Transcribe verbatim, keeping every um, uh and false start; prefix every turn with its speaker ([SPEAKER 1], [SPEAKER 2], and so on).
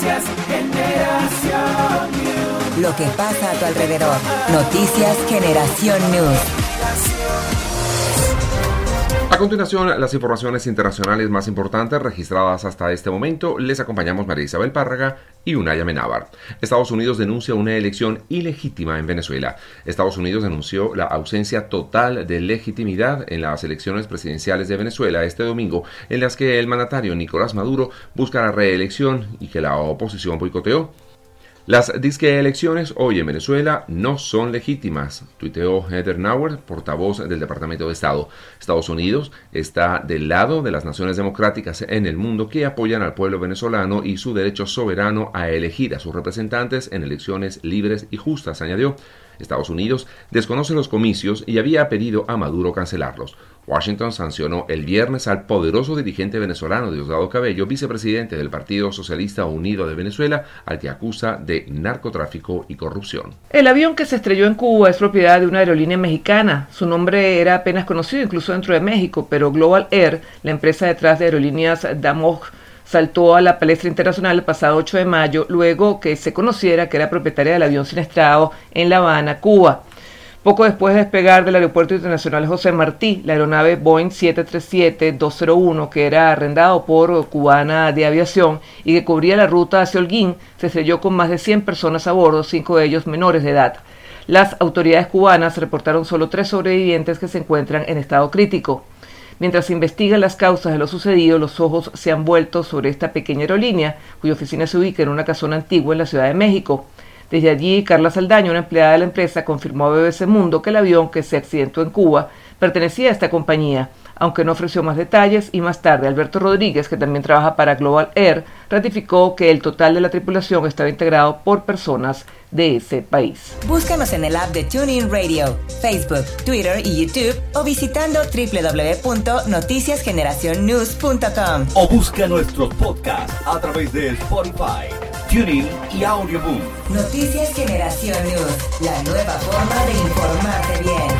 [SPEAKER 1] Noticias Generación News.
[SPEAKER 2] Lo que pasa a tu alrededor. Noticias Generación News.
[SPEAKER 3] A continuación, las informaciones internacionales más importantes registradas hasta este momento. Les acompañamos María Isabel Párraga y Unay Amenábar. Estados Unidos denuncia una elección ilegítima en Venezuela. Estados Unidos denunció la ausencia total de legitimidad en las elecciones presidenciales de Venezuela este domingo, en las que el mandatario Nicolás Maduro busca la reelección y que la oposición boicoteó. Las disque elecciones hoy en Venezuela no son legítimas, tuiteó Heather Nauert, portavoz del Departamento de Estado. Estados Unidos está del lado de las naciones democráticas en el mundo que apoyan al pueblo venezolano y su derecho soberano a elegir a sus representantes en elecciones libres y justas, añadió. Estados Unidos desconoce los comicios y había pedido a Maduro cancelarlos. Washington sancionó el viernes al poderoso dirigente venezolano Diosdado Cabello, vicepresidente del Partido Socialista Unido de Venezuela, al que acusa de narcotráfico y corrupción.
[SPEAKER 4] El avión que se estrelló en Cuba es propiedad de una aerolínea mexicana. Su nombre era apenas conocido incluso dentro de México, pero Global Air, la empresa detrás de aerolíneas Damog, saltó a la palestra internacional el pasado ocho de mayo, luego que se conociera que era propietaria del avión siniestrado en La Habana, Cuba. Poco después de despegar del Aeropuerto Internacional José Martí, la aeronave Boeing siete tres siete dos cero uno, que era arrendado por Cubana de Aviación y que cubría la ruta hacia Holguín, se estrelló con más de cien personas a bordo, cinco de ellos menores de edad. Las autoridades cubanas reportaron solo tres sobrevivientes que se encuentran en estado crítico. Mientras se investigan las causas de lo sucedido, los ojos se han vuelto sobre esta pequeña aerolínea, cuya oficina se ubica en una casona antigua en la Ciudad de México. Desde allí, Carla Saldaña, una empleada de la empresa, confirmó a B B C Mundo que el avión que se accidentó en Cuba pertenecía a esta compañía, aunque no ofreció más detalles, y más tarde Alberto Rodríguez, que también trabaja para Global Air, ratificó que el total de la tripulación estaba integrado por personas de ese país.
[SPEAKER 2] Búscanos en el app de TuneIn Radio, Facebook, Twitter y YouTube o visitando doble u doble u doble u punto noticias generación news punto com.
[SPEAKER 5] O busca nuestros podcasts a través de Spotify, TuneIn y Audioboom.
[SPEAKER 2] Noticias Generación News, la nueva forma de informarte bien.